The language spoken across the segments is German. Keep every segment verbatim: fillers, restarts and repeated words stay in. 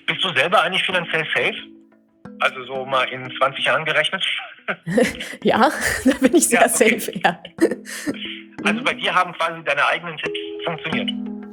Bist du selber eigentlich finanziell safe? Also so mal in zwanzig Jahren gerechnet? Ja, da bin ich sehr Ja, okay. safe, ja. Also bei dir haben quasi deine eigenen Tipps funktioniert.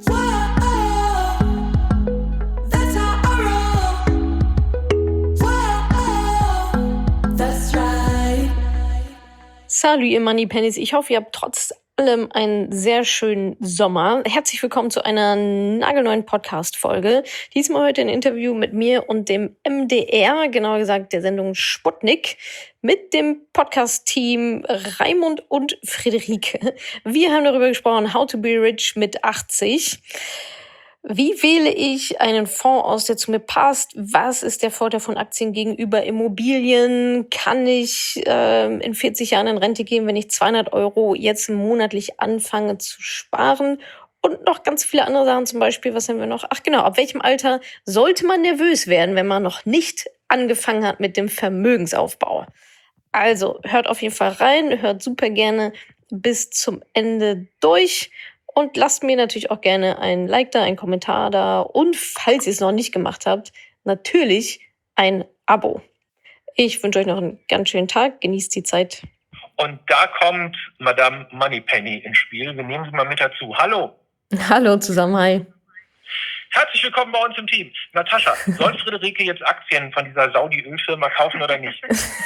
Salut, ihr Moneypennies. Ich hoffe, ihr habt trotz allem einen sehr schönen Sommer. Herzlich willkommen zu einer nagelneuen Podcast-Folge. Diesmal heute ein Interview mit mir und dem M D R, genauer gesagt der Sendung Sputnik, mit dem Podcast-Team Raimund und Friederike. Wir haben darüber gesprochen, how to be rich mit achtzig. Wie wähle ich einen Fonds aus, der zu mir passt? Was ist der Vorteil von Aktien gegenüber Immobilien? Kann ich äh, in vierzig Jahren in Rente gehen, wenn ich zweihundert Euro jetzt monatlich anfange zu sparen? Und noch ganz viele andere Sachen, zum Beispiel, was haben wir noch? Ach genau, ab welchem Alter sollte man nervös werden, wenn man noch nicht angefangen hat mit dem Vermögensaufbau? Also hört auf jeden Fall rein, hört super gerne bis zum Ende durch. Und lasst mir natürlich auch gerne ein Like da, einen Kommentar da und falls ihr es noch nicht gemacht habt, natürlich ein Abo. Ich wünsche euch noch einen ganz schönen Tag, genießt die Zeit. Und da kommt Madame Moneypenny ins Spiel. Wir nehmen sie mal mit dazu. Hallo. Hallo zusammen, hi. Herzlich willkommen bei uns im Team. Natascha, soll Friederike jetzt Aktien von dieser Saudi-Ölfirma kaufen oder nicht?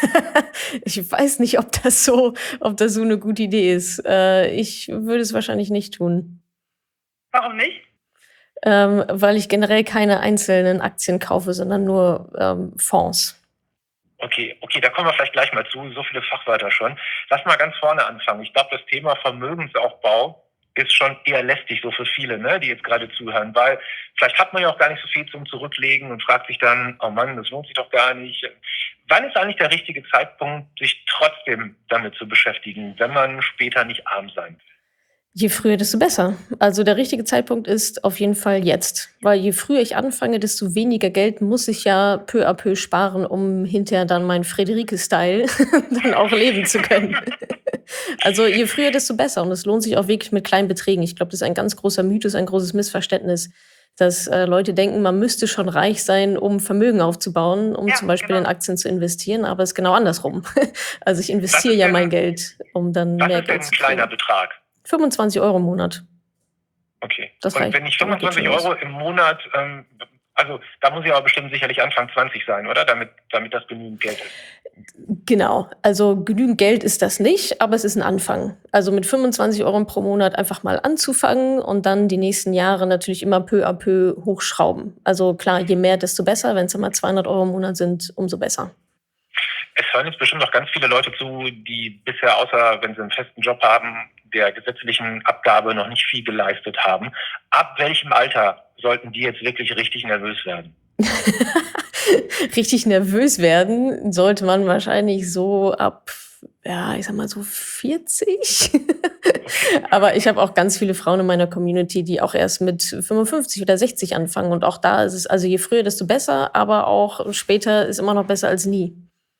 Ich weiß nicht, ob das so, ob das so eine gute Idee ist. Äh, ich würde es wahrscheinlich nicht tun. Warum nicht? Ähm, weil ich generell keine einzelnen Aktien kaufe, sondern nur ähm, Fonds. Okay, okay, da kommen wir vielleicht gleich mal zu. So viele Fachwörter schon. Lass mal ganz vorne anfangen. Ich glaube, das Thema Vermögensaufbau ist schon eher lästig, so für viele, ne, die jetzt gerade zuhören, weil vielleicht hat man ja auch gar nicht so viel zum Zurücklegen und fragt sich dann, oh Mann, das lohnt sich doch gar nicht. Wann ist eigentlich der richtige Zeitpunkt, sich trotzdem damit zu beschäftigen, wenn man später nicht arm sein will? Je früher, desto besser. Also der richtige Zeitpunkt ist auf jeden Fall jetzt. Weil je früher ich anfange, desto weniger Geld muss ich ja peu à peu sparen, um hinterher dann meinen Friederike-Style dann auch leben zu können. Also je früher, desto besser. Und es lohnt sich auch wirklich mit kleinen Beträgen. Ich glaube, das ist ein ganz großer Mythos, ein großes Missverständnis, dass äh, Leute denken, man müsste schon reich sein, um Vermögen aufzubauen, um Ja, zum Beispiel genau. in Aktien zu investieren. Aber es ist genau andersrum. Also ich investiere ja denn, mein Geld, um dann was mehr ist denn Geld ein zu kriegen. kleiner Betrag? fünfundzwanzig Euro im Monat. Okay. Das Und reicht. wenn ich Damit geht fünfundzwanzig schon Euro im Monat, ähm, also da muss ich aber bestimmt sicherlich Anfang zwanzig sein, oder? Damit, damit das genügend Geld ist. Genau, also genügend Geld ist das nicht, aber es ist ein Anfang. Also mit fünfundzwanzig Euro pro Monat einfach mal anzufangen und dann die nächsten Jahre natürlich immer peu à peu hochschrauben. Also klar, je mehr, desto besser. Wenn es immer zweihundert Euro im Monat sind, umso besser. Es hören jetzt bestimmt noch ganz viele Leute zu, die bisher, außer wenn sie einen festen Job haben, der gesetzlichen Abgabe noch nicht viel geleistet haben. Ab welchem Alter sollten die jetzt wirklich richtig nervös werden? Richtig nervös werden sollte man wahrscheinlich so ab, ja, ich sag mal so vierzig. Aber ich habe auch ganz viele Frauen in meiner Community, die auch erst mit fünfundfünfzig oder sechzig anfangen. Und auch da ist es, also je früher, desto besser, aber auch später ist immer noch besser als nie.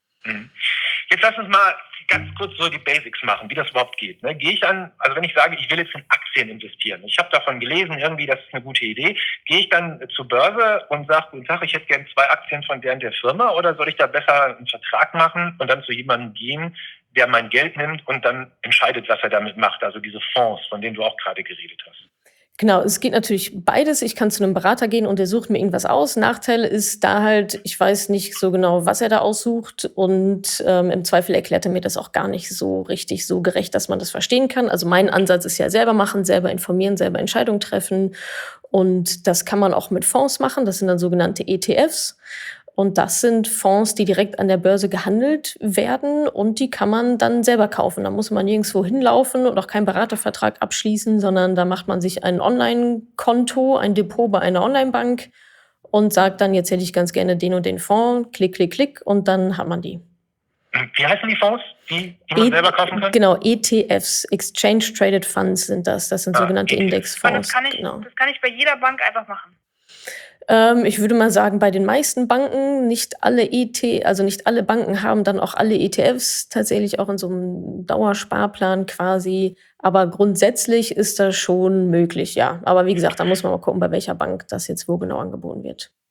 Jetzt lass uns mal ganz kurz so die Basics machen, wie das überhaupt geht. Ne? Gehe ich dann, also wenn ich sage, ich will jetzt in Aktien investieren, ich habe davon gelesen, irgendwie, das ist eine gute Idee, gehe ich dann zur Börse und sage, guten Tag, ich hätte gerne zwei Aktien von der und der Firma, oder soll ich da besser einen Vertrag machen und dann zu jemandem gehen, der mein Geld nimmt und dann entscheidet, was er damit macht, also diese Fonds, von denen du auch gerade geredet hast? Genau, es geht natürlich beides. Ich kann zu einem Berater gehen und der sucht mir irgendwas aus. Nachteil ist da halt, ich weiß nicht so genau, was er da aussucht und ähm, im Zweifel erklärt er mir das auch gar nicht so richtig so gerecht, dass man das verstehen kann. Also mein Ansatz ist ja selber machen, selber informieren, selber Entscheidungen treffen und das kann man auch mit Fonds machen. Das sind dann sogenannte E T Fs. Und das sind Fonds, die direkt an der Börse gehandelt werden und die kann man dann selber kaufen. Da muss man nirgendwo hinlaufen und auch keinen Beratervertrag abschließen, sondern da macht man sich ein Online-Konto, ein Depot bei einer Online-Bank und sagt dann, jetzt hätte ich ganz gerne den und den Fonds, klick, klick, klick und dann hat man die. Wie heißen die Fonds, die, die man e- selber kaufen kann? Genau, E T Fs, Exchange Traded Funds sind das. Das sind ah, sogenannte E T Fs. Indexfonds. Das kann, ich, genau. das kann ich bei jeder Bank einfach machen. Ähm, ich würde mal sagen, bei den meisten Banken, nicht alle E T, also nicht alle Banken haben dann auch alle E T Fs tatsächlich auch in so einem Dauersparplan quasi. Aber grundsätzlich ist das schon möglich, ja. Aber wie gesagt, da muss man mal gucken, bei welcher Bank das jetzt wo genau angeboten wird.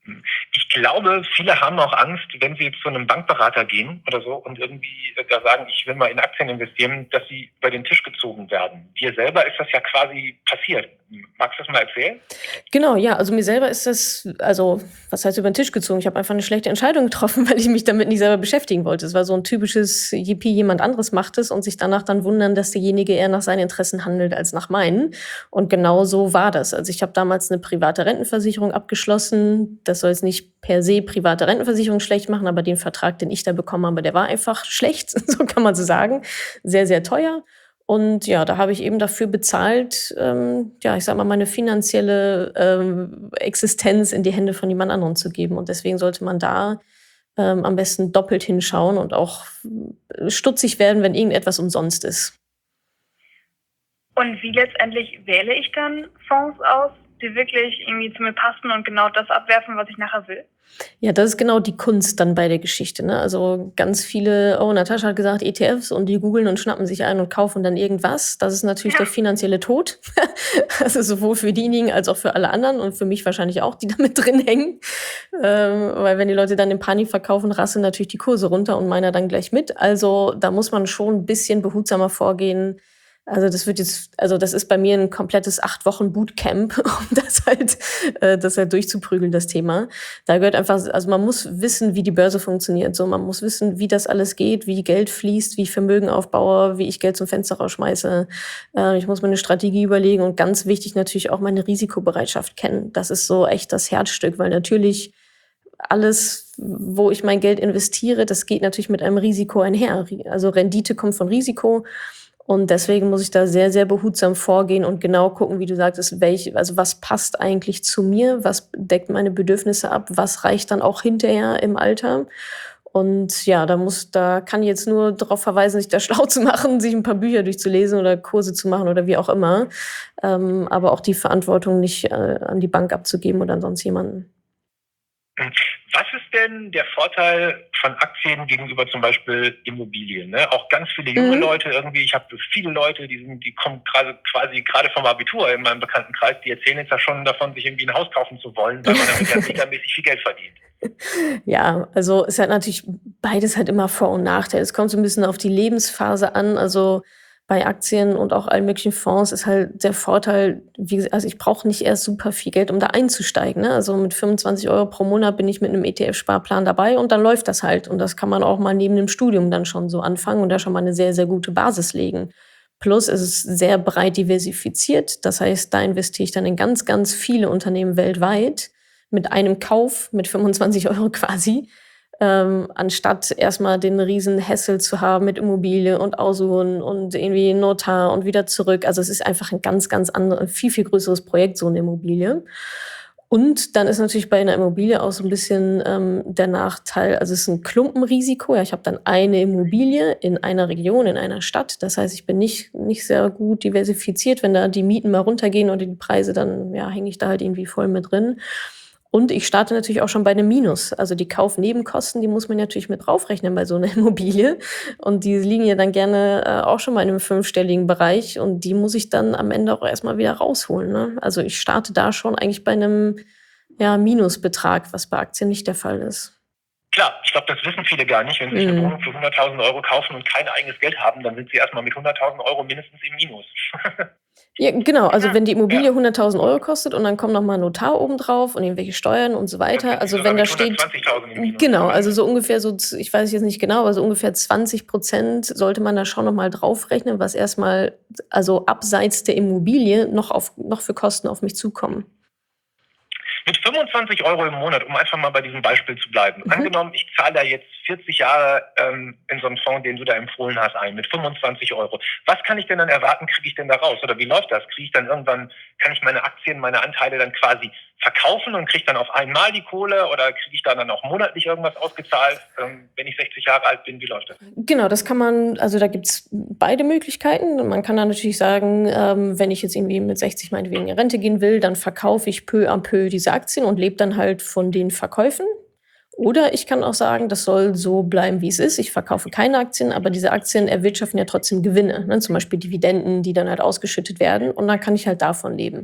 Ich glaube, viele haben auch Angst, wenn sie jetzt zu einem Bankberater gehen oder so und irgendwie da sagen, ich will mal in Aktien investieren, dass sie über den Tisch gezogen werden. Dir selber ist das ja quasi passiert. Magst du das mal erzählen? Genau, ja, also mir selber ist das, also was heißt über den Tisch gezogen? Ich habe einfach eine schlechte Entscheidung getroffen, weil ich mich damit nicht selber beschäftigen wollte. Es war so ein typisches Yippie, jemand anderes macht es und sich danach dann wundern, dass derjenige eher nach seinen Interessen handelt als nach meinen. Und genau so war das. Also ich habe damals eine private Rentenversicherung abgeschlossen. Das soll jetzt nicht per se private Rentenversicherung schlecht machen, aber den Vertrag, den ich da bekommen habe, der war einfach schlecht, so kann man so sagen. Sehr, sehr teuer. Und ja, da habe ich eben dafür bezahlt, ähm, ja, ich sag mal, meine finanzielle ähm, Existenz in die Hände von jemand anderem zu geben. Und deswegen sollte man da ähm, am besten doppelt hinschauen und auch äh, stutzig werden, wenn irgendetwas umsonst ist. Und wie letztendlich wähle ich dann Fonds aus, die wirklich irgendwie zu mir passen und genau das abwerfen, was ich nachher will? Ja, das ist genau die Kunst dann bei der Geschichte, ne? Also ganz viele, oh, Natascha hat gesagt E T Fs und die googeln und schnappen sich ein und kaufen dann irgendwas. Das ist natürlich Ja. der finanzielle Tod. Also sowohl für diejenigen als auch für alle anderen und für mich wahrscheinlich auch, die damit drin hängen. Ähm, weil wenn die Leute dann in Panik verkaufen, rasseln natürlich die Kurse runter und meiner dann gleich mit. Also da muss man schon ein bisschen behutsamer vorgehen. Also das wird jetzt, also das ist bei mir ein komplettes acht Wochen Bootcamp, um das halt, äh, das halt durchzuprügeln, das Thema. Da gehört einfach, also man muss wissen, wie die Börse funktioniert. So, man muss wissen, wie das alles geht, wie Geld fließt, wie ich Vermögen aufbaue, wie ich Geld zum Fenster rausschmeiße. Äh, ich muss mir eine Strategie überlegen und ganz wichtig natürlich auch meine Risikobereitschaft kennen. Das ist so echt das Herzstück, weil natürlich alles, wo ich mein Geld investiere, das geht natürlich mit einem Risiko einher. Also Rendite kommt von Risiko. Und deswegen muss ich da sehr, sehr behutsam vorgehen und genau gucken, wie du sagtest, welche, also was passt eigentlich zu mir, was deckt meine Bedürfnisse ab, was reicht dann auch hinterher im Alter. Und ja, da muss, da kann ich jetzt nur darauf verweisen, sich da schlau zu machen, sich ein paar Bücher durchzulesen oder Kurse zu machen oder wie auch immer. Ähm, aber auch die Verantwortung nicht äh, an die Bank abzugeben oder an sonst jemanden. Was ist denn der Vorteil von Aktien gegenüber zum Beispiel Immobilien? Ne? Auch ganz viele junge Mhm. Leute irgendwie, ich habe viele Leute, die sind, die kommen gerade quasi gerade vom Abitur in meinem Bekanntenkreis, die erzählen jetzt ja schon davon, sich irgendwie ein Haus kaufen zu wollen, weil man damit ja megamäßig viel Geld verdient. Ja, also es hat natürlich beides halt immer Vor- und Nachteile. Es kommt so ein bisschen auf die Lebensphase an. Also bei Aktien und auch allen möglichen Fonds ist halt der Vorteil, wie gesagt, also ich brauche nicht erst super viel Geld, um da einzusteigen. Ne? Also mit fünfundzwanzig Euro pro Monat bin ich mit einem E T F-Sparplan dabei und dann läuft das halt. Und das kann man auch mal neben dem Studium dann schon so anfangen und da schon mal eine sehr, sehr gute Basis legen. Plus es ist sehr breit diversifiziert. Das heißt, da investiere ich dann in ganz, ganz viele Unternehmen weltweit mit einem Kauf mit fünfundzwanzig Euro quasi. Ähm, anstatt erstmal den riesen Hassel zu haben mit Immobilie und Aussuchen und irgendwie Notar und wieder zurück. Also es ist einfach ein ganz, ganz anderes, viel, viel größeres Projekt, so eine Immobilie. Und dann ist natürlich bei einer Immobilie auch so ein bisschen ähm, der Nachteil, also es ist ein Klumpenrisiko. Ja, ich habe dann eine Immobilie in einer Region, in einer Stadt. Das heißt, ich bin nicht, nicht sehr gut diversifiziert. Wenn da die Mieten mal runtergehen oder die Preise, dann ja, hänge ich da halt irgendwie voll mit drin. Und ich starte natürlich auch schon bei einem Minus. Also die Kaufnebenkosten, die muss man natürlich mit draufrechnen bei so einer Immobilie. Und die liegen ja dann gerne äh, auch schon mal in einem fünfstelligen Bereich. Und die muss ich dann am Ende auch erstmal wieder rausholen. Ne? Also ich starte da schon eigentlich bei einem ja, Minusbetrag, was bei Aktien nicht der Fall ist. Klar, ich glaube, das wissen viele gar nicht. Wenn sie sich eine Mhm. Wohnung für hunderttausend Euro kaufen und kein eigenes Geld haben, dann sind sie erstmal mit hunderttausend Euro mindestens im Minus. Ja, genau. Also Ja. wenn die Immobilie Ja. hunderttausend Euro kostet und dann kommt noch mal ein Notar obendrauf und irgendwelche Steuern und so Dann weiter. sind Also sie wenn sogar da mit steht, hundertzwanzigtausend im Minus. genau, also so ungefähr so, z- ich weiß jetzt nicht genau, aber so ungefähr zwanzig Prozent sollte man da schon noch mal draufrechnen, was erstmal, also abseits der Immobilie noch auf, noch für Kosten auf mich zukommen. Mit fünfundzwanzig Euro im Monat, um einfach mal bei diesem Beispiel zu bleiben. Mhm. Angenommen, ich zahle da jetzt vierzig Jahre ähm, in so einen Fonds, den du da empfohlen hast, ein, mit fünfundzwanzig Euro. Was kann ich denn dann erwarten, kriege ich denn da raus? Oder wie läuft das? Kriege ich dann irgendwann, kann ich meine Aktien, meine Anteile dann quasi verkaufen und kriege dann auf einmal die Kohle? Oder kriege ich da dann auch monatlich irgendwas ausgezahlt, ähm, wenn ich sechzig Jahre alt bin? Wie läuft das? Genau, das kann man, also da gibt's beide Möglichkeiten. Man kann da natürlich sagen, ähm, wenn ich jetzt irgendwie mit sechzig meinetwegen in Rente gehen will, dann verkaufe ich peu à peu diese Aktien und lebe dann halt von den Verkäufen. Oder ich kann auch sagen, das soll so bleiben, wie es ist. Ich verkaufe keine Aktien, aber diese Aktien erwirtschaften ja trotzdem Gewinne, ne? Zum Beispiel Dividenden, die dann halt ausgeschüttet werden. Und dann kann ich halt davon leben.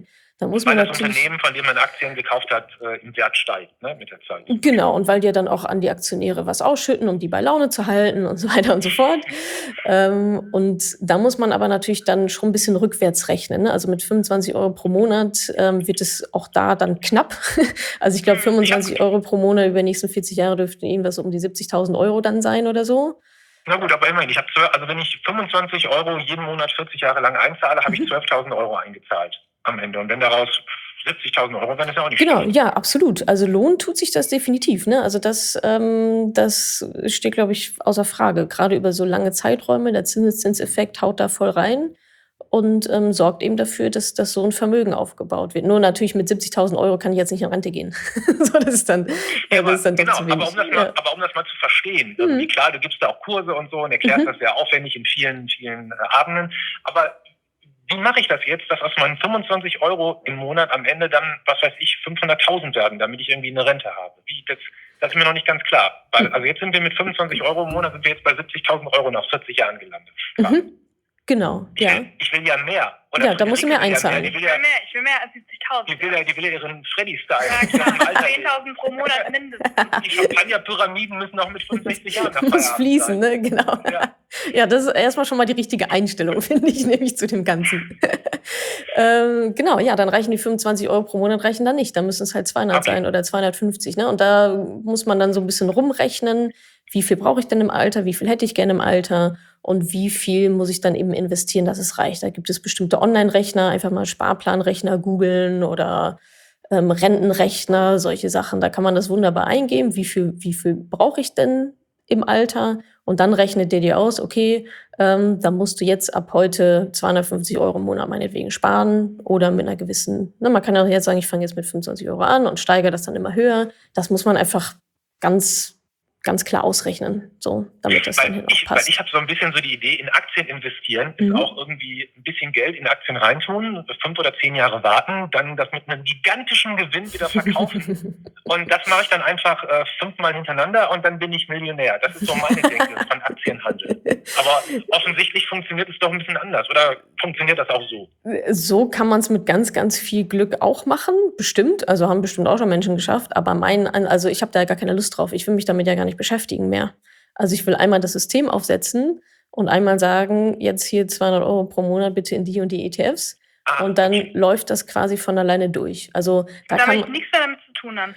Da muss weil man das natürlich, Unternehmen, von dem man Aktien gekauft hat, äh, im Wert steigt, ne, mit der Zeit. genau, und weil die ja dann auch an die Aktionäre was ausschütten, um die bei Laune zu halten und so weiter und so fort. Ähm, und da muss man aber natürlich dann schon ein bisschen rückwärts rechnen. Ne? Also mit fünfundzwanzig Euro pro Monat ähm, wird es auch da dann knapp. Also ich glaube, fünfundzwanzig Euro pro Monat über die nächsten vierzig Jahre dürften irgendwas um die siebzigtausend Euro dann sein oder so. Na gut, aber immerhin, ich habe also wenn ich fünfundzwanzig Euro jeden Monat vierzig Jahre lang einzahle, habe ich zwölftausend Euro eingezahlt am Ende. Und wenn daraus siebzigtausend Euro, dann ist ja auch nicht Genau, schlimm. ja, absolut. Also Lohn tut sich das definitiv. Ne? Also das, ähm, das steht, glaube ich, außer Frage. Gerade über so lange Zeiträume, der Zinseszinseffekt haut da voll rein und ähm, sorgt eben dafür, dass, dass so ein Vermögen aufgebaut wird. Nur natürlich mit siebzigtausend Euro kann ich jetzt nicht in Rente gehen. so, das ist dann, Ja, ja, das ist dann genau, doch zu wenig. aber um das mal, ja. aber um das mal zu verstehen, irgendwie Mhm. klar, du gibst da auch Kurse und so und erklärst Mhm. das sehr aufwendig in vielen, vielen äh, Abenden, aber wie mache ich das jetzt, dass aus meinen fünfundzwanzig Euro im Monat am Ende dann, was weiß ich, fünfhunderttausend werden, damit ich irgendwie eine Rente habe? Wie, das, das ist mir noch nicht ganz klar. Weil, also jetzt sind wir mit fünfundzwanzig Euro im Monat, sind wir jetzt bei siebzigtausend Euro nach vierzig Jahren gelandet. Mhm. Genau, Ich ja. will, ich will ja mehr. Oder Ja, da musst du mehr Friederike will ja einzahlen. mehr. Die will Ich ja, will mehr, ich will mehr als siebzigtausend. die will ja, die will ja ihren Freddy-Style. Ja, Die will im klar. Alter leben. zehntausend pro Monat mindestens. Die Champagner-Pyramiden müssen auch mit fünfundsechzig Jahren nach Muss Feierabend fließen, sein. ne? Genau. Ja. Ja, das ist erstmal schon mal die richtige Einstellung, finde ich, nämlich zu dem Ganzen. ähm, genau, ja, dann reichen die fünfundzwanzig Euro pro Monat reichen dann nicht. Da müssen es halt zweihundert Okay. sein oder zweihundertfünfzig. Ne? Und da muss man dann so ein bisschen rumrechnen, wie viel brauche ich denn im Alter, wie viel hätte ich gerne im Alter und wie viel muss ich dann eben investieren, dass es reicht. Da gibt es bestimmte Online-Rechner, einfach mal Sparplanrechner googeln oder ähm, Rentenrechner, solche Sachen. Da kann man das wunderbar eingeben, wie viel, wie viel brauche ich denn im Alter? Und dann rechnet der dir aus, okay, ähm, da musst du jetzt ab heute zweihundertfünfzig Euro im Monat meinetwegen sparen oder mit einer gewissen, ne, man kann ja jetzt sagen, ich fange jetzt mit fünfundzwanzig Euro an und steigere das dann immer höher. Das muss man einfach ganz, ganz klar ausrechnen, so, damit das dann Weil hin auch ich, weil passt. ich habe so ein bisschen so die Idee, in Aktien investieren ist Mhm. auch irgendwie ein bisschen Geld in Aktien reintun, fünf oder zehn Jahre warten, dann das mit einem gigantischen Gewinn wieder verkaufen. Und das mache ich dann einfach äh, fünfmal hintereinander und dann bin ich Millionär. Das ist so meine Denke von Aktienhandel. Aber offensichtlich funktioniert es doch ein bisschen anders. Oder funktioniert das auch so? So kann man es mit ganz, ganz viel Glück auch machen, bestimmt. Also haben bestimmt auch schon Menschen geschafft. Aber mein, also ich habe da gar keine Lust drauf. Ich will mich damit ja gar nicht beschäftigen mehr. Also ich will einmal das System aufsetzen und einmal sagen, jetzt hier zweihundert Euro pro Monat bitte in die und die E T Fs. Ah, Und dann okay. läuft das quasi von alleine durch. Also da Da kann habe ich man, nichts mehr damit zu tun dann.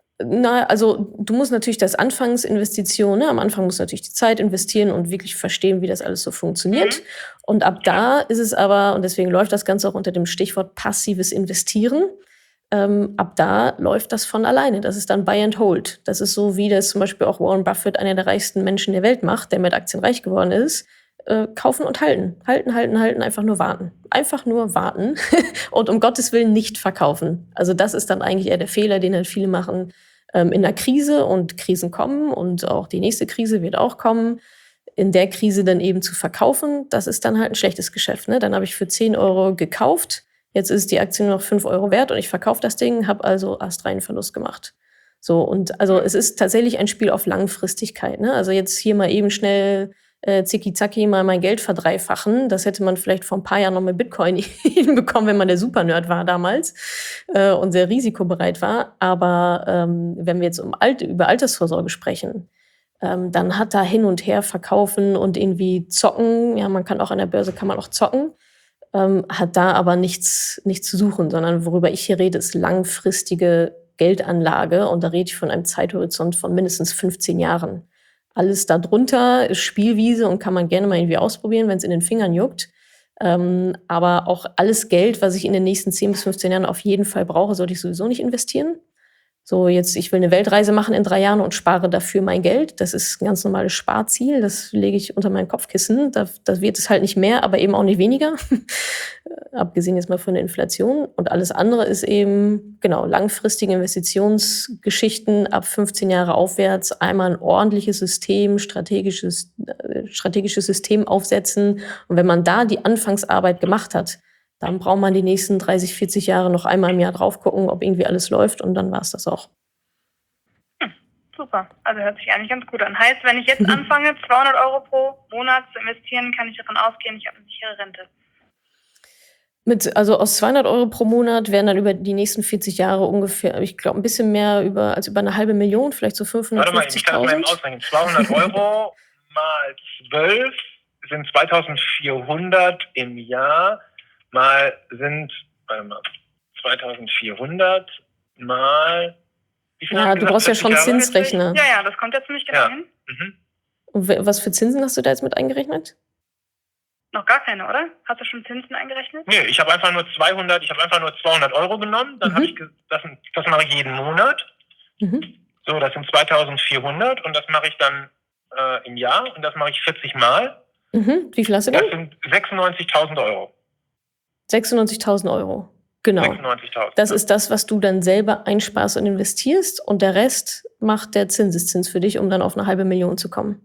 na, also du musst natürlich das Anfangsinvestition, ne? Am Anfang musst du natürlich die Zeit investieren und wirklich verstehen, wie das alles so funktioniert. Mhm. Und ab da ist es aber, und deswegen läuft das Ganze auch unter dem Stichwort passives Investieren, ähm, ab da läuft das von alleine. Das ist dann Buy and Hold. Das ist so, wie das zum Beispiel auch Warren Buffett, einer der reichsten Menschen der Welt, macht, der mit Aktien reich geworden ist. Äh, kaufen und halten. Halten, halten, halten, einfach nur warten. Einfach nur warten und um Gottes Willen nicht verkaufen. Also das ist dann eigentlich eher der Fehler, den halt viele machen ähm, in der Krise, und Krisen kommen und auch die nächste Krise wird auch kommen. In der Krise dann eben zu verkaufen, das ist dann halt ein schlechtes Geschäft. Ne? Dann habe ich für zehn Euro gekauft, jetzt ist die Aktie nur noch fünf Euro wert und ich verkaufe das Ding, habe also astreinen Verlust gemacht. So, und also es ist tatsächlich ein Spiel auf Langfristigkeit. Ne? Also jetzt hier mal eben schnell äh, zicki-zacki mal mein Geld verdreifachen. Das hätte man vielleicht vor ein paar Jahren noch mit Bitcoin hinbekommen, wenn man der Supernerd war damals äh, und sehr risikobereit war. Aber ähm, wenn wir jetzt um Alt über Altersvorsorge sprechen, ähm, dann hat da hin und her verkaufen und irgendwie zocken, ja, man kann auch an der Börse kann man auch zocken, ähm, hat da aber nichts, nichts zu suchen, sondern worüber ich hier rede, ist langfristige Geldanlage. Und da rede ich von einem Zeithorizont von mindestens fünfzehn Jahren. Alles darunter ist Spielwiese und kann man gerne mal irgendwie ausprobieren, wenn es in den Fingern juckt. Ähm, aber auch alles Geld, was ich in den nächsten zehn bis fünfzehn Jahren auf jeden Fall brauche, sollte ich sowieso nicht investieren. So, jetzt, ich will eine Weltreise machen in drei Jahren und spare dafür mein Geld. Das ist ein ganz normales Sparziel. Das lege ich unter mein Kopfkissen. Da, da wird es halt nicht mehr, aber eben auch nicht weniger. Abgesehen jetzt mal von der Inflation. Und alles andere ist eben, genau, langfristige Investitionsgeschichten ab fünfzehn Jahre aufwärts. Einmal ein ordentliches System, strategisches, äh, strategisches System aufsetzen. Und wenn man da die Anfangsarbeit gemacht hat, dann braucht man die nächsten dreißig, vierzig Jahre noch einmal im Jahr drauf gucken, ob irgendwie alles läuft, und dann war es das auch. Hm, super, also hört sich eigentlich ganz gut an. Heißt, wenn ich jetzt anfange, zweihundert Euro pro Monat zu investieren, kann ich davon ausgehen, ich habe eine sichere Rente. Mit, also aus zweihundert Euro pro Monat wären dann über die nächsten vierzig Jahre ungefähr, ich glaube, ein bisschen mehr über, als über eine halbe Million, vielleicht so Warte mal, ich kann das mal eben fünfhundertfünfzigtausend. ausrechnen. zweihundert Euro mal zwölf sind zweitausendvierhundert im Jahr, mal sind, warte mal, zweitausendvierhundert mal, wie viel Ja, hast du gesagt, brauchst ja vierzig schon Jahre? Zinsrechner. Ja, ja, das kommt ja ziemlich genau Ja. hin. Mhm. Und we- was für Zinsen hast du da jetzt mit eingerechnet? Noch gar keine, oder? Hast du schon Zinsen eingerechnet? Nee, ich habe einfach nur zweihundert, ich habe einfach nur zweihundert Euro genommen, dann Mhm. habe ich, ge- das, das mache ich jeden Monat. Mhm. So, das sind zweitausendvierhundert und das mache ich dann äh, im Jahr und das mache ich vierzig Mal. Mhm. Wie viel hast du Das denn? sind sechsundneunzigtausend Euro. sechsundneunzigtausend Euro. Genau. sechsundneunzigtausend. Das ist das, was du dann selber einsparst und investierst, und der Rest macht der Zinseszins für dich, um dann auf eine halbe Million zu kommen.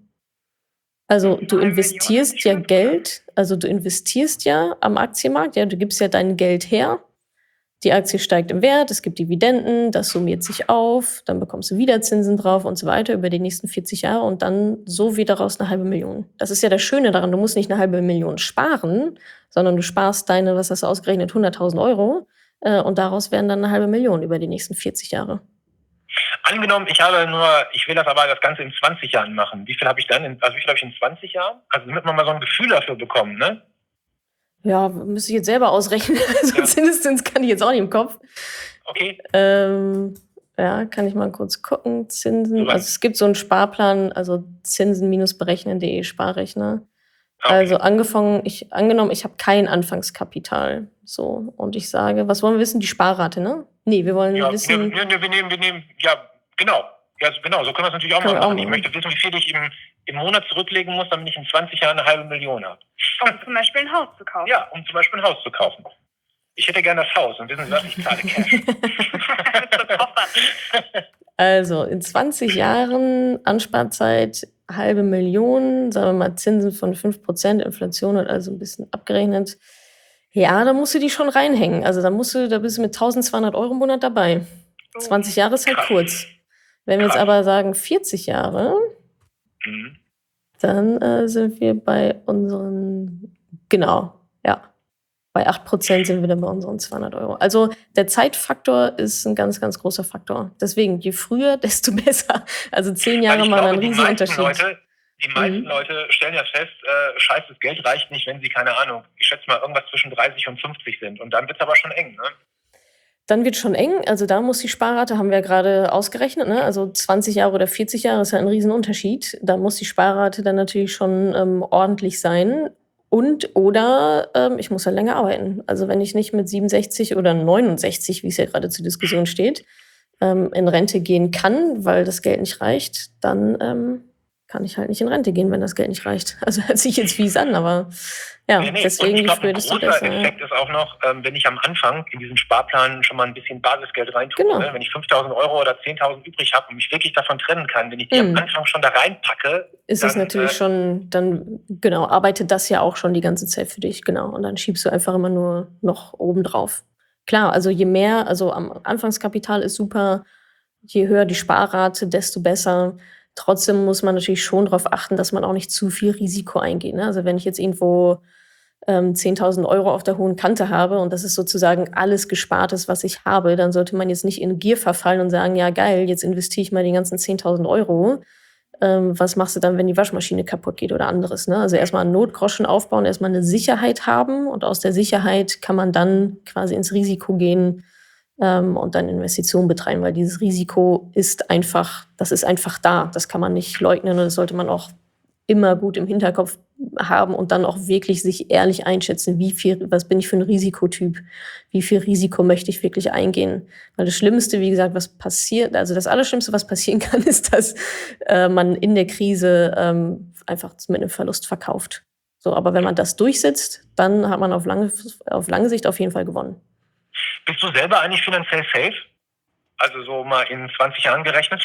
Also Eine du halbe investierst Million, ja das ist Geld, also du investierst ja am Aktienmarkt, ja, du gibst ja dein Geld her, die Aktie steigt im Wert, es gibt Dividenden, das summiert sich auf, dann bekommst du wieder Zinsen drauf und so weiter über die nächsten vierzig Jahre und dann so wieder raus eine halbe Million. Das ist ja das Schöne daran, du musst nicht eine halbe Million sparen, sondern du sparst deine, was hast du ausgerechnet, hunderttausend Euro äh, und daraus werden dann eine halbe Million über die nächsten vierzig Jahre. Angenommen, ich habe nur, ich will das aber das Ganze in zwanzig Jahren machen. Wie viel habe ich dann? In, also wie viel habe ich in zwanzig Jahren? Also damit man mal so ein Gefühl dafür bekommt, ne? Ja, müsste ich jetzt selber ausrechnen. Also Ja. Zinseszins kann ich jetzt auch nicht im Kopf. Okay. Ähm, ja, kann ich mal kurz gucken. Zinsen, Super. also es gibt so einen Sparplan, also zinsen-berechnen punkt de Sparrechner. Okay. Also angefangen, ich, angenommen, ich habe kein Anfangskapital. So, und ich sage, was wollen wir wissen? Die Sparrate, ne? Nee, wir wollen ja, wir, wissen. wir, wir, nehmen, wir nehmen, ja, genau. Ja, so- genau, so können wir es natürlich auch Können mal wir auch machen. Ich machen. möchte wissen, wie viel ich im, im Monat zurücklegen muss, damit ich in zwanzig Jahren eine halbe Million habe. Um zum Beispiel ein Haus zu kaufen. Ja, um zum Beispiel ein Haus zu kaufen. Ich hätte gerne das Haus und wissen Sie was, ich zahle Cash. Mit so Koffern. Also in zwanzig Jahren Ansparzeit halbe Million, sagen wir mal Zinsen von fünf Prozent, Inflation und also ein bisschen abgerechnet. Ja, da musst du die schon reinhängen. Also da musst du, da bist du mit eintausendzweihundert Euro im Monat dabei. Oh. zwanzig Jahre ist halt Krass. kurz. Wenn wir jetzt Krass. aber sagen vierzig Jahre, Mhm. dann äh, sind wir bei unseren, genau, ja, bei acht Prozent sind wir dann bei unseren zweihundert Euro. Also der Zeitfaktor ist ein ganz, ganz großer Faktor. Deswegen, je früher, desto besser. Also zehn Jahre Weil ich mal glaube, einen die meisten Riesenunterschied. Leute, die meisten Mhm. Leute stellen ja fest, äh, scheiße, das Geld reicht nicht, wenn sie, keine Ahnung, ich schätze mal, irgendwas zwischen dreißig und fünfzig sind. Und dann wird es aber schon eng, ne? Dann wird schon eng. Also da muss die Sparrate, haben wir ja gerade ausgerechnet, ne? Also zwanzig Jahre oder vierzig Jahre ist ja ein Riesenunterschied. Da muss die Sparrate dann natürlich schon ähm, ordentlich sein. Und oder ähm, ich muss ja länger arbeiten. Also wenn ich nicht mit siebenundsechzig oder neunundsechzig, wie es ja gerade zur Diskussion steht, ähm, in Rente gehen kann, weil das Geld nicht reicht, dann ähm, kann ich halt nicht in Rente gehen, wenn das Geld nicht reicht. Also hört sich jetzt fies an, aber ja, Nee, nee. deswegen und ich je glaube, früher, ein desto großer besser. Ja. Effekt ist auch noch, ähm, wenn ich am Anfang in diesen Sparplan schon mal ein bisschen Basisgeld reintue. Genau. Ne? Wenn ich fünftausend Euro oder zehntausend übrig habe und mich wirklich davon trennen kann, wenn ich die Mhm. am Anfang schon da reinpacke, Ist dann, es natürlich äh, schon, dann, genau, arbeitet das ja auch schon die ganze Zeit für dich, genau. Und dann schiebst du einfach immer nur noch oben drauf. Klar, also je mehr, also am Anfangskapital ist super, je höher die Sparrate, desto besser. Trotzdem muss man natürlich schon darauf achten, dass man auch nicht zu viel Risiko eingeht. Ne? Also wenn ich jetzt irgendwo ähm, zehntausend Euro auf der hohen Kante habe und das ist sozusagen alles Gespartes, was ich habe, dann sollte man jetzt nicht in Gier verfallen und sagen, ja geil, jetzt investiere ich mal die ganzen zehntausend Euro. Ähm, was machst du dann, wenn die Waschmaschine kaputt geht oder anderes? Ne? Also erstmal einen Notgroschen aufbauen, erstmal eine Sicherheit haben und aus der Sicherheit kann man dann quasi ins Risiko gehen ähm, und dann Investitionen betreiben, weil dieses Risiko ist einfach, das ist einfach da. Das kann man nicht leugnen und das sollte man auch immer gut im Hinterkopf haben und dann auch wirklich sich ehrlich einschätzen, wie viel, was bin ich für ein Risikotyp, wie viel Risiko möchte ich wirklich eingehen. Weil das Schlimmste, wie gesagt, was passiert, also das Allerschlimmste, was passieren kann, ist, dass äh, man in der Krise ähm, einfach mit einem Verlust verkauft. So, aber wenn man das durchsetzt, dann hat man auf lange, auf lange Sicht auf jeden Fall gewonnen. bist du selber eigentlich finanziell safe? Also so mal in zwanzig Jahren gerechnet?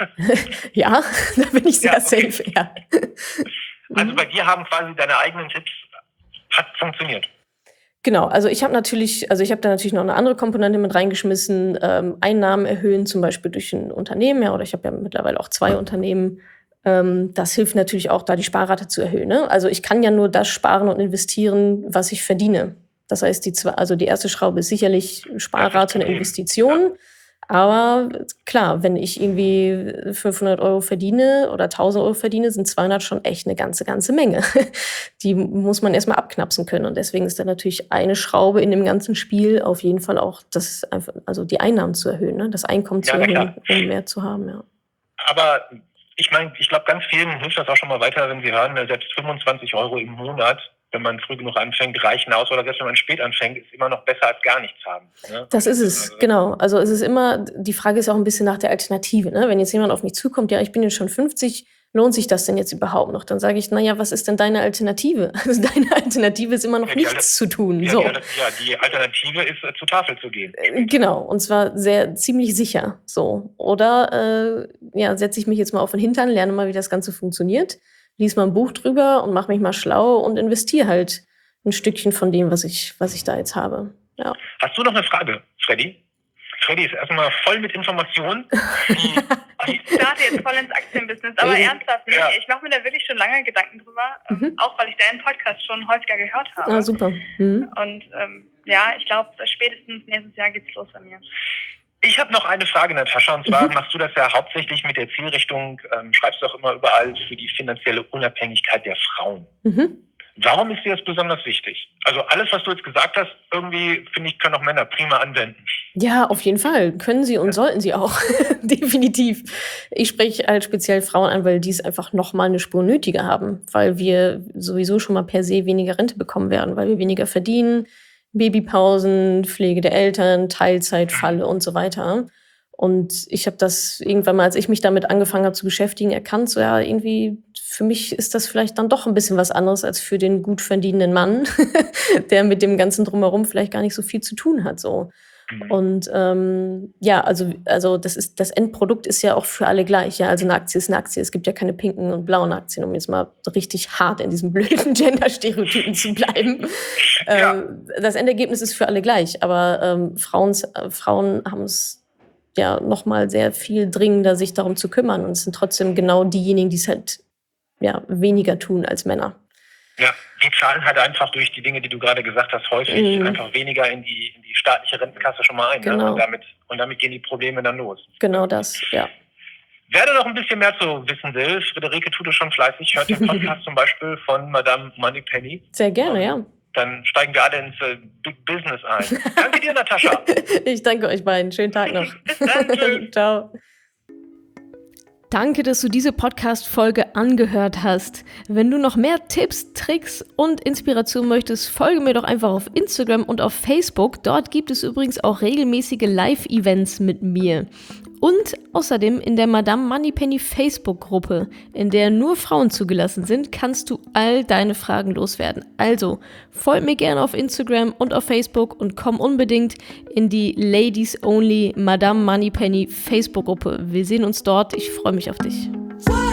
Ja, da bin ich sehr Ja, okay. safe, ja. Also bei dir haben quasi deine eigenen Tipps, hat funktioniert. Genau, also ich habe natürlich, also ich habe da natürlich noch eine andere Komponente mit reingeschmissen, ähm, Einnahmen erhöhen, zum Beispiel durch ein Unternehmen, ja, oder ich habe ja mittlerweile auch zwei Unternehmen. Ähm, das hilft natürlich auch, da die Sparrate zu erhöhen. Ne? Also ich kann ja nur das sparen und investieren, was ich verdiene. Das heißt, die, zwei, also die erste Schraube ist sicherlich Sparrate und Investition. Aber klar, wenn ich irgendwie fünfhundert Euro verdiene oder tausend Euro verdiene, sind zweihundert schon echt eine ganze, ganze Menge. Die muss man erstmal abknapsen können. Und deswegen ist da natürlich eine Schraube in dem ganzen Spiel auf jeden Fall auch, das einfach, also die Einnahmen zu erhöhen, ne? Das Einkommen zu Ja, na erhöhen, klar. um mehr zu haben. Ja. Aber ich meine, ich glaube, ganz vielen hilft das auch schon mal weiter, wenn sie hören, selbst fünfundzwanzig Euro im Monat, wenn man früh genug anfängt, reichen aus, oder selbst wenn man spät anfängt, ist immer noch besser als gar nichts haben. Ne? Das ist es, Also, genau. Also es ist immer, die Frage ist auch ein bisschen nach der Alternative. Ne? Wenn jetzt jemand auf mich zukommt, ja, ich bin jetzt schon fünfzig, lohnt sich das denn jetzt überhaupt noch? Dann sage ich, naja, was ist denn deine Alternative? Also deine Alternative ist immer noch Ja, die nichts Alter- zu tun. Ja, So. die, Alter- ja, die Alternative ist, äh, zur Tafel zu gehen. Äh, Genau, und zwar sehr ziemlich sicher. So. Oder äh, ja, setze ich mich jetzt mal auf den Hintern, lerne mal, wie das Ganze funktioniert, lies mal ein Buch drüber und mache mich mal schlau und investiere halt ein Stückchen von dem, was ich, was ich da jetzt habe. Ja. Hast du noch eine Frage, Freddy? Freddy ist erstmal voll mit Informationen. Die, die, Ich starte jetzt voll ins Aktienbusiness, aber Mhm. ernsthaft, nee, Ja. ich mache mir da wirklich schon lange Gedanken drüber, ähm, Mhm. auch weil ich deinen Podcast schon häufiger gehört habe. Ah, super. Mhm. Und ähm, ja, ich glaube, spätestens nächstes Jahr geht's los bei mir. Ich habe noch eine Frage, Natascha, und zwar Mhm. machst du das ja hauptsächlich mit der Zielrichtung, ähm, schreibst du auch immer überall, für die finanzielle Unabhängigkeit der Frauen. Mhm. Warum ist dir das besonders wichtig? Also alles, was du jetzt gesagt hast, irgendwie, finde ich, können auch Männer prima anwenden. Ja, auf jeden Fall. Können sie und sollten sie auch. Definitiv. Ich spreche halt speziell Frauen an, weil die es einfach noch mal eine Spur nötiger haben. Weil wir sowieso schon mal per se weniger Rente bekommen werden, weil wir weniger verdienen, Babypausen, Pflege der Eltern, Teilzeitfalle und so weiter. Und ich habe das irgendwann mal, als ich mich damit angefangen habe zu beschäftigen, erkannt, so ja, irgendwie für mich ist das vielleicht dann doch ein bisschen was anderes als für den gut verdienenden Mann, der mit dem ganzen Drumherum vielleicht gar nicht so viel zu tun hat. So. Und ähm, ja, also, also das ist, das Endprodukt ist ja auch für alle gleich. Ja? Also eine Aktie ist eine Aktie. Es gibt ja keine pinken und blauen Aktien, um jetzt mal richtig hart in diesen blöden Gender-Stereotypen zu bleiben. Ja. Ähm, das Endergebnis ist für alle gleich, aber ähm, Frauen, äh, Frauen haben es ja noch mal sehr viel dringender, sich darum zu kümmern. Und es sind trotzdem genau diejenigen, die es halt ja, weniger tun als Männer. Ja, die zahlen halt einfach durch die Dinge, die du gerade gesagt hast, häufig Mhm. einfach weniger in die, in die staatliche Rentenkasse schon mal ein. Ne? Genau. Und, damit, und damit gehen die Probleme dann los. Genau das, ja. Wer da noch ein bisschen mehr zu wissen will, Friederike tut es schon fleißig, hört den Podcast zum Beispiel von Madame Moneypenny. Sehr gerne, ja. Dann steigen wir alle ins äh, Big Business ein. Danke dir, Natascha. Ich danke euch beiden. Schönen Tag noch. Bis dann. Tschüss. Ciao. Danke, dass du diese Podcast-Folge angehört hast. Wenn du noch mehr Tipps, Tricks und Inspiration möchtest, folge mir doch einfach auf Instagram und auf Facebook. Dort gibt es übrigens auch regelmäßige Live-Events mit mir. Und außerdem in der Madame Moneypenny Facebook-Gruppe, in der nur Frauen zugelassen sind, kannst du all deine Fragen loswerden. Also, folg mir gerne auf Instagram und auf Facebook und komm unbedingt in die Ladies Only Madame Moneypenny Facebook-Gruppe. Wir sehen uns dort. Ich freue mich auf dich.